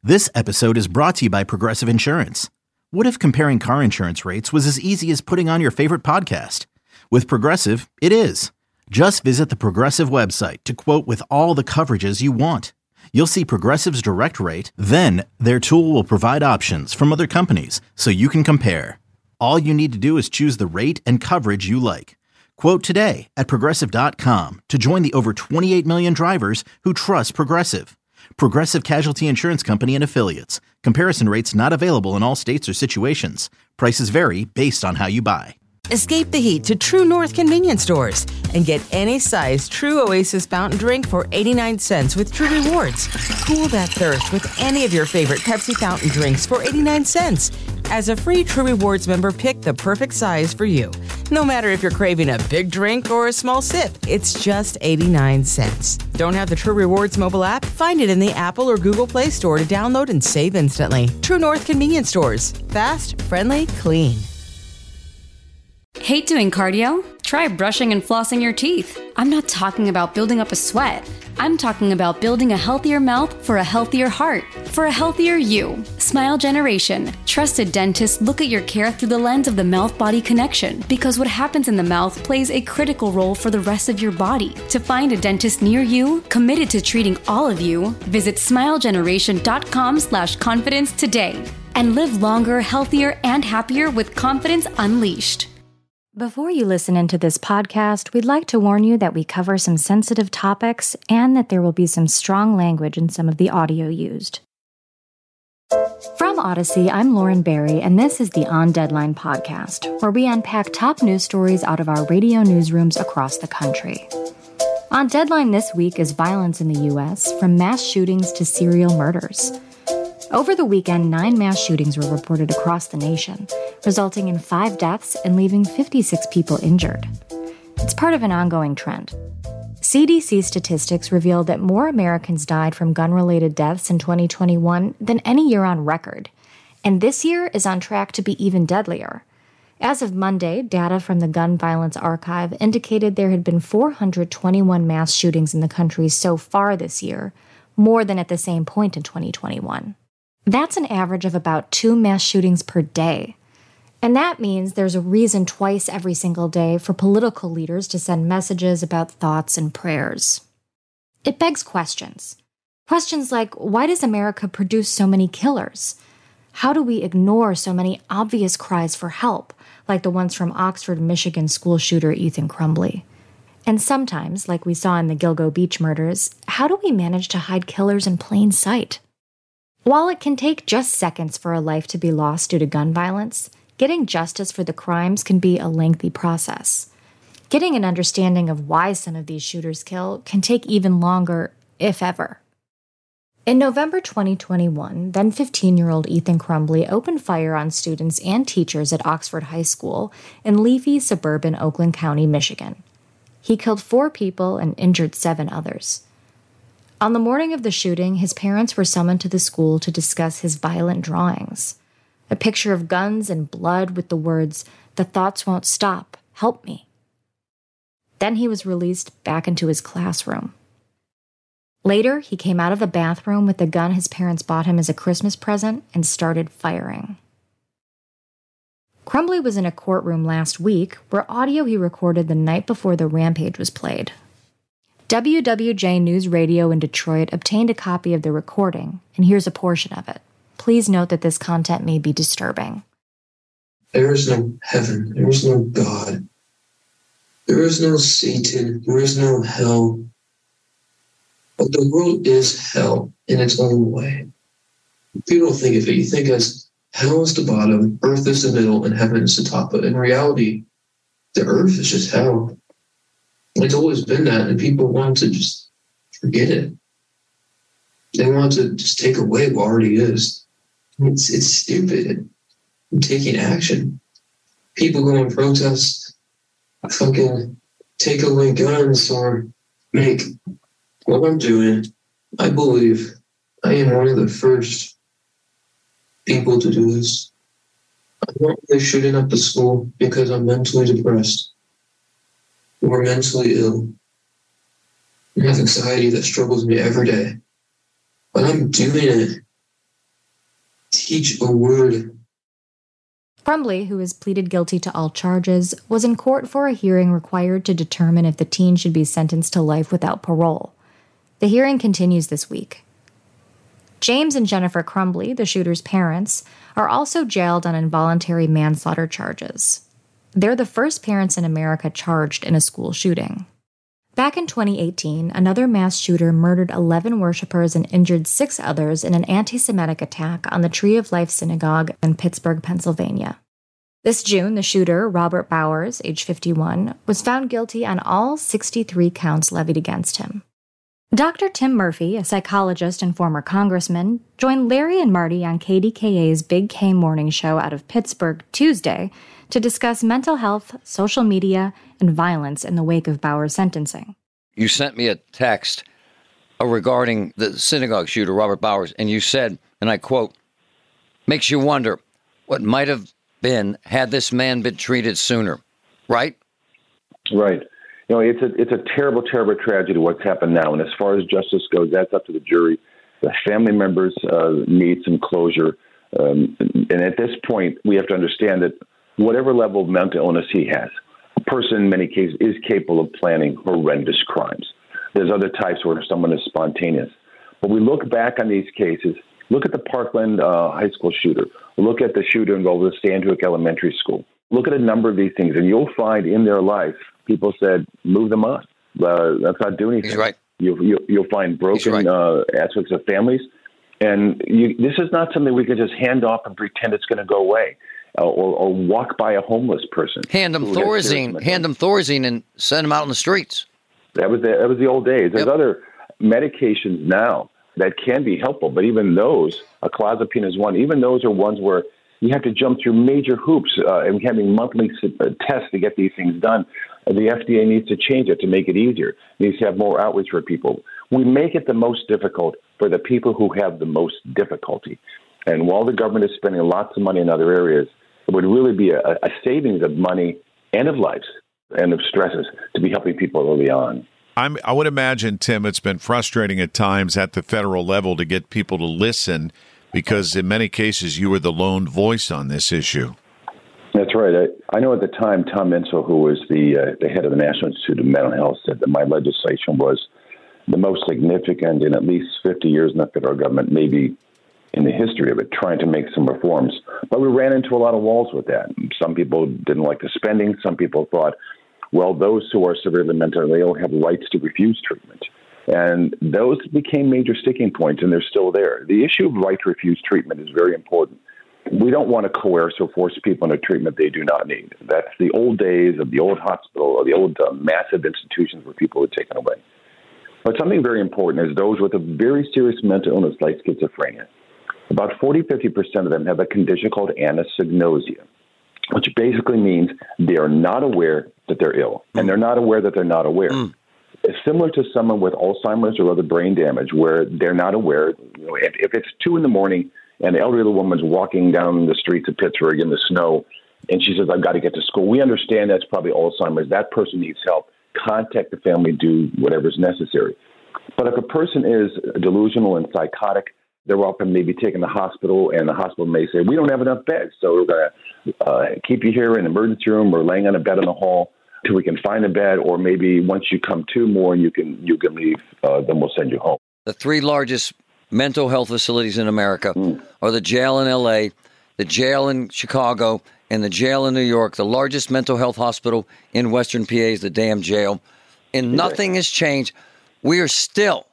This episode is brought to you by Progressive Insurance. What if comparing car insurance rates was as easy as putting on your favorite podcast? With Progressive, it is. Just visit the Progressive website to quote with all the coverages you want. You'll see Progressive's direct rate, then their tool will provide options from other companies so you can compare. All you need to do is choose the rate and coverage you like. Quote today at Progressive.com to join the over 28 million drivers who trust Progressive. Progressive Casualty Insurance Company and Affiliates. Comparison rates not available in all states or situations. Prices vary based on how you buy. Escape the heat to True North convenience stores and get any size True Oasis fountain drink for 89 cents with True Rewards. Cool that thirst with any of your favorite Pepsi fountain drinks for 89 cents. As a free True Rewards member, pick the perfect size for you. No matter if you're craving a big drink or a small sip, it's just 89 cents. Don't have the True Rewards mobile app? Find it in the Apple or Google Play Store to download and save instantly. True North convenience stores. Fast, friendly, clean. Hate doing cardio? Try brushing and flossing your teeth. I'm not talking about building up a sweat. I'm talking about building a healthier mouth for a healthier heart, for a healthier you. Smile Generation. Trusted dentists look at your care through the lens of the mouth-body connection because what happens in the mouth plays a critical role for the rest of your body. To find a dentist near you, committed to treating all of you, visit smilegeneration.com/confidence today and live longer, healthier, and happier with confidence unleashed. Before you listen into this podcast, we'd like to warn you that we cover some sensitive topics and that there will be some strong language in some of the audio used. From Odyssey, I'm Lauren Barry, and this is the On Deadline podcast, where we unpack top news stories out of our radio newsrooms across the country. On Deadline this week is violence in the U.S., from mass shootings to serial murders. Over the weekend, 9 mass shootings were reported across the nation, resulting in 5 deaths and leaving 56 people injured. It's part of an ongoing trend. CDC statistics revealed that more Americans died from gun-related deaths in 2021 than any year on record, and this year is on track to be even deadlier. As of Monday, data from the Gun Violence Archive indicated there had been 421 mass shootings in the country so far this year, more than at the same point in 2021. That's an average of about 2 mass shootings per day. And that means there's a reason twice every single day for political leaders to send messages about thoughts and prayers. It begs questions. Questions like, why does America produce so many killers? How do we ignore so many obvious cries for help, like the ones from Oxford, Michigan school shooter Ethan Crumbley? And sometimes, like we saw in the Gilgo Beach murders, how do we manage to hide killers in plain sight? While it can take just seconds for a life to be lost due to gun violence, getting justice for the crimes can be a lengthy process. Getting an understanding of why some of these shooters kill can take even longer, if ever. In November 2021, then 15-year-old Ethan Crumbley opened fire on students and teachers at Oxford High School in leafy suburban Oakland County, Michigan. He killed 4 people and injured 7 others. On the morning of the shooting, his parents were summoned to the school to discuss his violent drawings. A picture of guns and blood with the words, "The thoughts won't stop, help me." Then he was released back into his classroom. Later, he came out of the bathroom with the gun his parents bought him as a Christmas present and started firing. Crumbley was in a courtroom last week where audio he recorded the night before the rampage was played. WWJ News Radio in Detroit obtained a copy of the recording, and here's a portion of it. Please note that this content may be disturbing. There is no heaven. There is no God. There is no Satan. There is no hell. But the world is hell in its own way. People don't think of it. You think as hell is the bottom, earth is the middle, and heaven is the top. But in reality, the earth is just hell. It's always been that, and people want to just forget it. They want to just take away what already is. It's stupid. I'm taking action. People go and protest, fucking take away guns or make what I'm doing. I believe I am one of the first people to do this. I'm not really shooting up the school because I'm mentally depressed or mentally ill. I have anxiety that struggles me every day. But I'm doing it teach a word. Crumbley, who has pleaded guilty to all charges, was in court for a hearing required to determine if the teen should be sentenced to life without parole. The hearing continues this week. James and Jennifer Crumbley, the shooter's parents, are also jailed on involuntary manslaughter charges. They're the first parents in America charged in a school shooting. Back in 2018, another mass shooter murdered 11 worshipers and injured 6 others in an anti-Semitic attack on the Tree of Life Synagogue in Pittsburgh, Pennsylvania. This June, the shooter, Robert Bowers, age 51, was found guilty on all 63 counts levied against him. Dr. Tim Murphy, a psychologist and former congressman, joined Larry and Marty on KDKA's Big K Morning Show out of Pittsburgh Tuesday to discuss mental health, social media, and violence in the wake of Bowers' sentencing. You sent me a text regarding the synagogue shooter, Robert Bowers, and you said, and I quote, "Makes you wonder what might have been had this man been treated sooner," right? Right. You know, it's a terrible, terrible tragedy what's happened now. And as far as justice goes, that's up to the jury. The family members need some closure. And at this point, we have to understand that whatever level of mental illness he has, a person in many cases is capable of planning horrendous crimes. There's other types where someone is spontaneous. But we look back on these cases, look at the Parkland high school shooter, look at the shooter involved with Sandhook Elementary School. Look at a number of these things, and you'll find in their life, people said, move them on. Let's not do anything. He's right. You'll find broken aspects of families. And this is not something we can just hand off and pretend it's going to go away. Or walk by a homeless person. Hand them Thorazine and send them out on the streets. That was the old days. There's other medications now that can be helpful, but even those, clozapine is one, even those are ones where you have to jump through major hoops and having monthly tests to get these things done. The FDA needs to change it to make it easier. It needs to have more outreach for people. We make it the most difficult for the people who have the most difficulty. And while the government is spending lots of money in other areas, it would really be a savings of money and of lives and of stresses to be helping people early on. I would imagine, Tim, it's been frustrating at times at the federal level to get people to listen because in many cases you were the lone voice on this issue. That's right. I know at the time, Tom Insel, who was the head of the National Institute of Mental Health, said that my legislation was the most significant in at least 50 years in the federal government, maybe in the history of it, trying to make some reforms. But we ran into a lot of walls with that. Some people didn't like the spending. Some people thought, well, those who are severely mentally ill have rights to refuse treatment. And those became major sticking points, and they're still there. The issue of right to refuse treatment is very important. We don't want to coerce or force people into treatment they do not need. That's the old days of the old hospital or the old massive institutions where people were taken away. But something very important is those with a very serious mental illness like schizophrenia. About 40-50% of them have a condition called anosognosia, which basically means they are not aware that they're ill, and they're not aware that they're not aware. It's similar to someone with Alzheimer's or other brain damage where they're not aware. You know, if it's 2 a.m. and the elderly woman's walking down the streets of Pittsburgh in the snow, and she says, I've got to get to school, we understand that's probably Alzheimer's. That person needs help. Contact the family, do whatever's necessary. But if a person is delusional and psychotic, they're often maybe taken to the hospital, and the hospital may say, we don't have enough beds, so we're going to keep you here in the emergency room or laying on a bed in the hall till we can find a bed, or maybe once you come to more and you can leave, then we'll send you home. The 3 largest mental health facilities in America are the jail in L.A., the jail in Chicago, and the jail in New York. The largest mental health hospital in Western PA is the damn jail. And nothing has changed. We still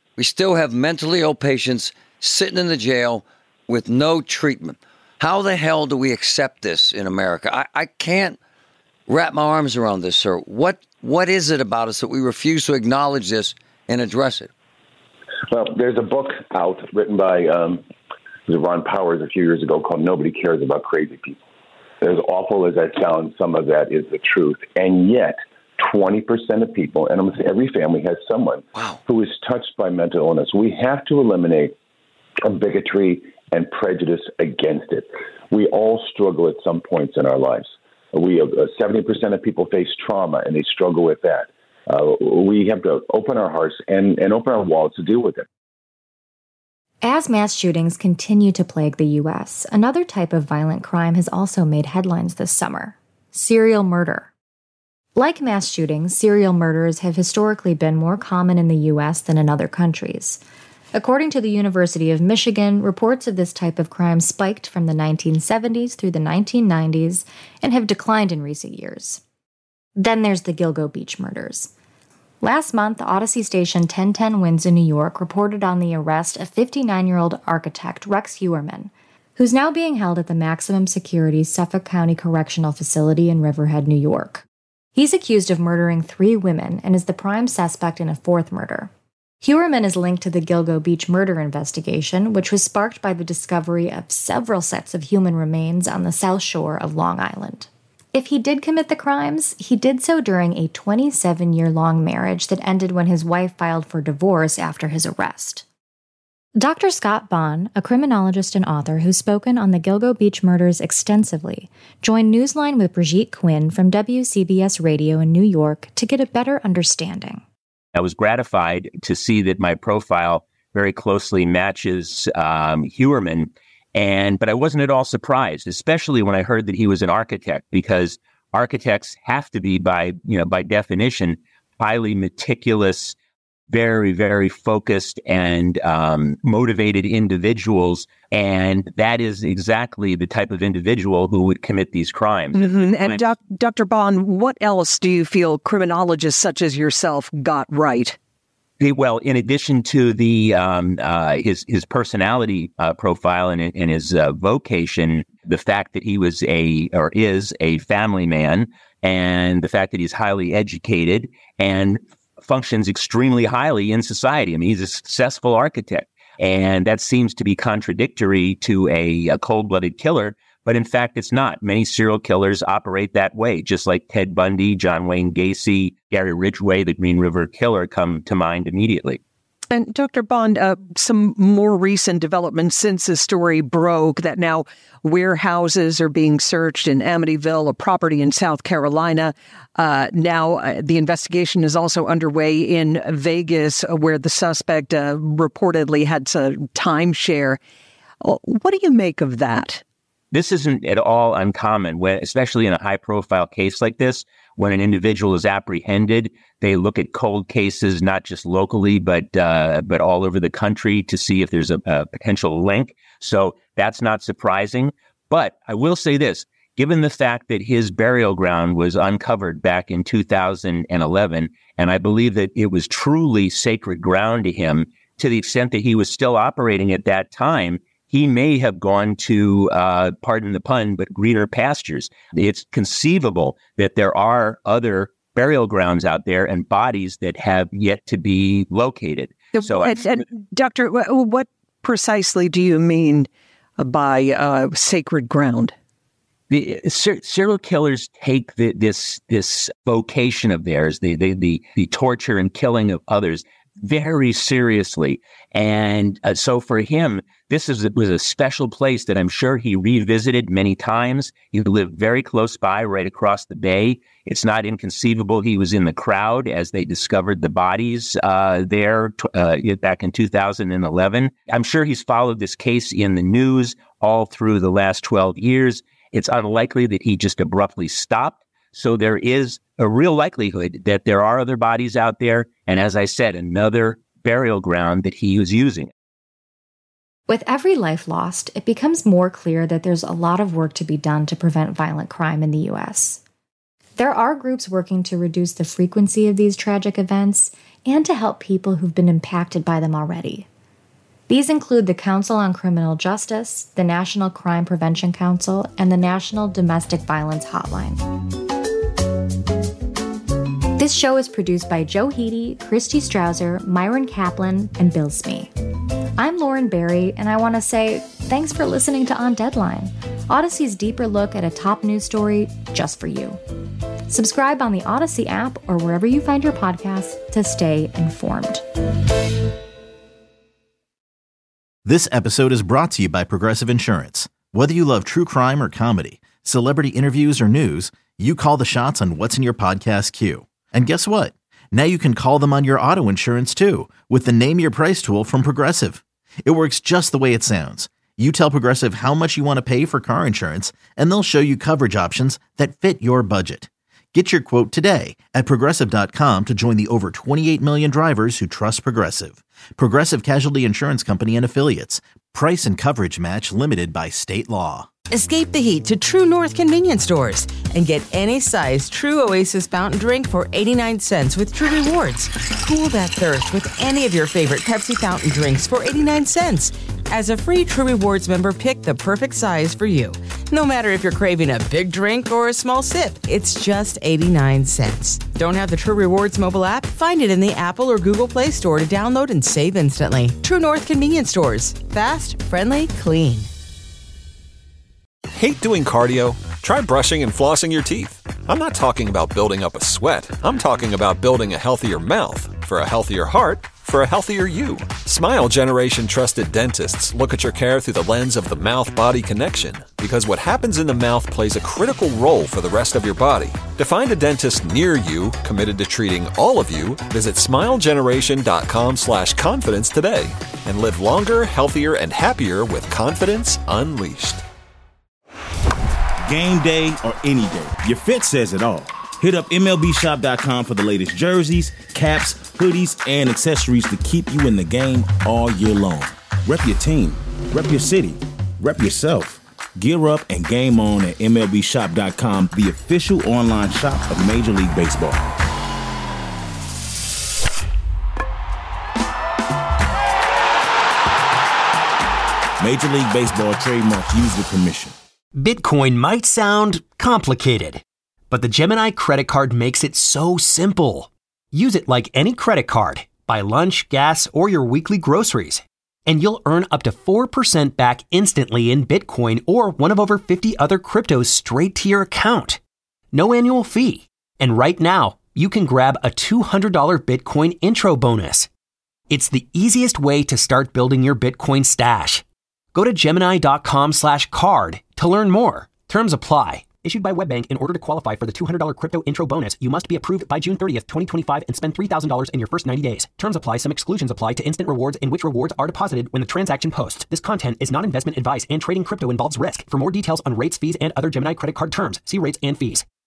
have mentally ill patients sitting in the jail with no treatment. How the hell do we accept this in America? I can't wrap my arms around this, sir. What is it about us that we refuse to acknowledge this and address it? Well, there's a book out written by Ron Powers a few years ago called Nobody Cares About Crazy People. As awful as that sounds, some of that is the truth. And yet, 20% of people, and almost every family has someone who is touched by mental illness. We have to eliminate bigotry and prejudice against it. We all struggle at some points in our lives. 70% of people face trauma, and they struggle with that. We have to open our hearts and open our wallets to deal with it. As mass shootings continue to plague the U.S., another type of violent crime has also made headlines this summer: serial murder. Like mass shootings, serial murders have historically been more common in the U.S. than in other countries. According to the University of Michigan, reports of this type of crime spiked from the 1970s through the 1990s and have declined in recent years. Then there's the Gilgo Beach murders. Last month, Odyssey station 1010 Winds in New York reported on the arrest of 59-year-old architect Rex Heuermann, who's now being held at the maximum security Suffolk County Correctional Facility in Riverhead, New York. He's accused of murdering 3 women and is the prime suspect in a 4th murder. Heuermann is linked to the Gilgo Beach murder investigation, which was sparked by the discovery of several sets of human remains on the south shore of Long Island. If he did commit the crimes, he did so during a 27-year-long marriage that ended when his wife filed for divorce after his arrest. Dr. Scott Bond, a criminologist and author who's spoken on the Gilgo Beach murders extensively, joined Newsline with Brigitte Quinn from WCBS Radio in New York to get a better understanding. I was gratified to see that my profile very closely matches Heuermann, but I wasn't at all surprised, especially when I heard that he was an architect, because architects have to be, by definition, highly meticulous, very, very focused and motivated individuals. And that is exactly the type of individual who would commit these crimes. Mm-hmm. And Dr. Bond, what else do you feel criminologists such as yourself got right? Well, in addition to the his personality profile and his vocation, the fact that he was is a family man, and the fact that he's highly educated and functions extremely highly in society. I mean, he's a successful architect, and that seems to be contradictory to a cold-blooded killer. But in fact, it's not. Many serial killers operate that way, just like Ted Bundy, John Wayne Gacy, Gary Ridgway, the Green River Killer come to mind immediately. And Dr. Bond, some more recent developments since the story broke that now warehouses are being searched in Amityville, a property in South Carolina. Now the investigation is also underway in Vegas, where the suspect reportedly had some timeshare. What do you make of that? This isn't at all uncommon, especially in a high-profile case like this. When an individual is apprehended, they look at cold cases, not just locally, but all over the country to see if there's a potential link. So that's not surprising. But I will say this, given the fact that his burial ground was uncovered back in 2011, and I believe that it was truly sacred ground to him, to the extent that he was still operating at that time, he may have gone to, pardon the pun, but greener pastures. It's conceivable that there are other burial grounds out there and bodies that have yet to be located. And Doctor, what precisely do you mean by sacred ground? The serial killers take this vocation of theirs, the torture and killing of others, very seriously. And so for him, this was a special place that I'm sure he revisited many times. He lived very close by, right across the bay. It's not inconceivable he was in the crowd as they discovered the bodies there back in 2011. I'm sure he's followed this case in the news all through the last 12 years. It's unlikely that he just abruptly stopped. So there is a real likelihood that there are other bodies out there. And as I said, another burial ground that he was using. With every life lost, it becomes more clear that there's a lot of work to be done to prevent violent crime in the U.S. There are groups working to reduce the frequency of these tragic events and to help people who've been impacted by them already. These include the Council on Criminal Justice, the National Crime Prevention Council, and the National Domestic Violence Hotline. This show is produced by Joe Heedy, Christy Strausser, Myron Kaplan, and Bill Smee. I'm Lauren Barry, and I want to say thanks for listening to On Deadline, Odyssey's deeper look at a top news story just for you. Subscribe on the Odyssey app or wherever you find your podcasts to stay informed. This episode is brought to you by Progressive Insurance. Whether you love true crime or comedy, celebrity interviews or news, you call the shots on what's in your podcast queue. And guess what? Now you can call them on your auto insurance too with the Name Your Price tool from Progressive. It works just the way it sounds. You tell Progressive how much you want to pay for car insurance, and they'll show you coverage options that fit your budget. Get your quote today at Progressive.com to join the over 28 million drivers who trust Progressive. Progressive Casualty Insurance Company and Affiliates. Price and coverage match limited by state law. Escape the heat to True North convenience stores and get any size True Oasis fountain drink for 89 cents with True Rewards. Cool that thirst with any of your favorite Pepsi fountain drinks for 89 cents. As a free True Rewards member, pick the perfect size for you. No matter if you're craving a big drink or a small sip, it's just 89 cents. Don't have the True Rewards mobile app? Find it in the Apple or Google Play Store to download and save instantly. True North convenience stores. Fast, friendly, clean. Hate doing cardio? Try brushing and flossing your teeth. I'm not talking about building up a sweat. I'm talking about building a healthier mouth for a healthier heart for a healthier you. Smile Generation trusted dentists look at your care through the lens of the mouth-body connection, because what happens in the mouth plays a critical role for the rest of your body. To find a dentist near you committed to treating all of you, visit smilegeneration.com/confidence today and live longer, healthier, and happier with confidence unleashed. Game day or any day, your fit says it all. Hit up MLBshop.com for the latest jerseys, caps, hoodies, and accessories to keep you in the game all year long. Rep your team, rep your city, rep yourself. Gear up and game on at MLBshop.com, the official online shop of Major League Baseball. Major League Baseball trademark used with permission. Bitcoin might sound complicated, but the Gemini credit card makes it so simple. Use it like any credit card. Buy lunch, gas, or your weekly groceries, and you'll earn up to 4% back instantly in Bitcoin or one of over 50 other cryptos straight to your account. No annual fee. And right now, you can grab a $200 Bitcoin intro bonus. It's the easiest way to start building your Bitcoin stash. Go to Gemini.com/card to learn more. Terms apply. Issued by WebBank. In order to qualify for the $200 crypto intro bonus, you must be approved by June 30th, 2025 and spend $3,000 in your first 90 days. Terms apply. Some exclusions apply to instant rewards in which rewards are deposited when the transaction posts. This content is not investment advice and trading crypto involves risk. For more details on rates, fees, and other Gemini credit card terms, see rates and fees.